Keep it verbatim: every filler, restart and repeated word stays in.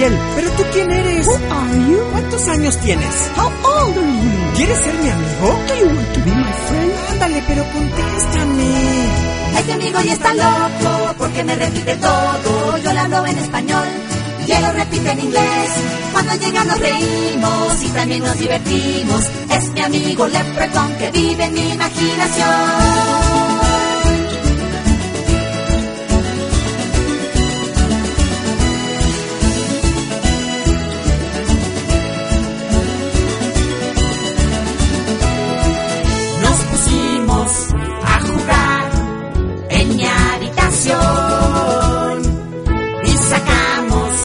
Gabriel. ¿Pero tú quién eres? Who are you? ¿Cuántos años tienes? How old are you? ¿Quieres ser mi amigo? Do you want to be my friend? Ándale, pero contéstame. Este amigo ya está loco porque me repite todo. Yo le hablo en español y él lo repite en inglés. Cuando llega nos reímos y también nos divertimos. Es mi amigo Leprechaun que vive en mi imaginación.